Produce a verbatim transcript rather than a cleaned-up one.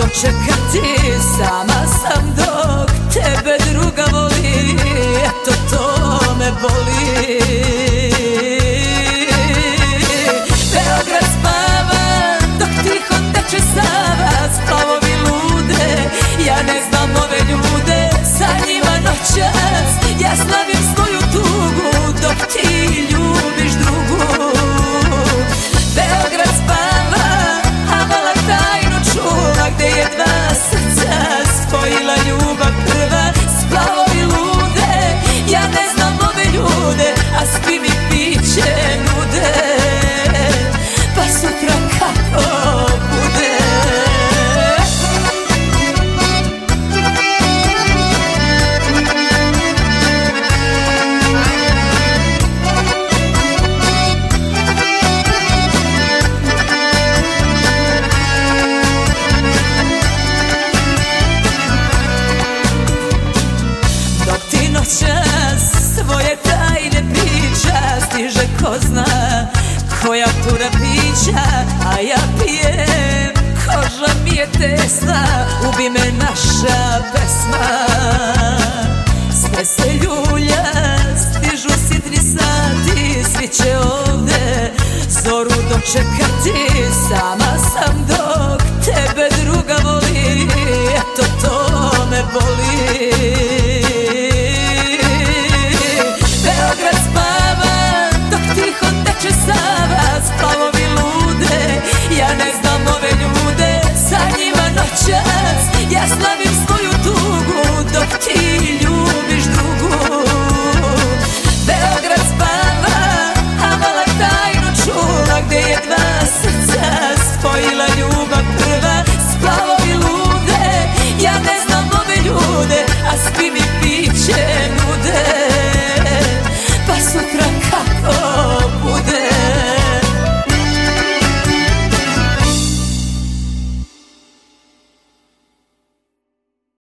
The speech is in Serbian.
dočekati. Sama sam dok tebe druga voli, eto to me boli. Beograd spava dok tiho teče Sava, splavovi lude, ja ne znam ove ljude, sa njima noćas ja slavim svoju tugu dok ti ljubiš drugu. Beograd spava, a vala tajnu čuva, gde je dva srca spojila ljubav prva. Splavovi lude, ja ne znam ove ljude, a svi mi piće nude, pa sutra kako bude. Svoje tajne priča stiže ko zna koja tura pića, a ja pijem, koža mi je tesna, ubi me naša pesma. Sve se ljulja, stižu sitni sati, svi će ovde zoru dočekati. Sama sam dok tebe druga voli, eto to me boli. Beograd spava dok tiho teče Sava, splavovi lude, ja ne znam ove ljude, sa njima noćas ja slavim svoju tugu dok ti ljubiš drugu. Beograd spava, a vala tajnu čuva, gde je dva srca spojila ljubav prva. Splavovi lude, ja ne znam ove ljude, a svi mi piće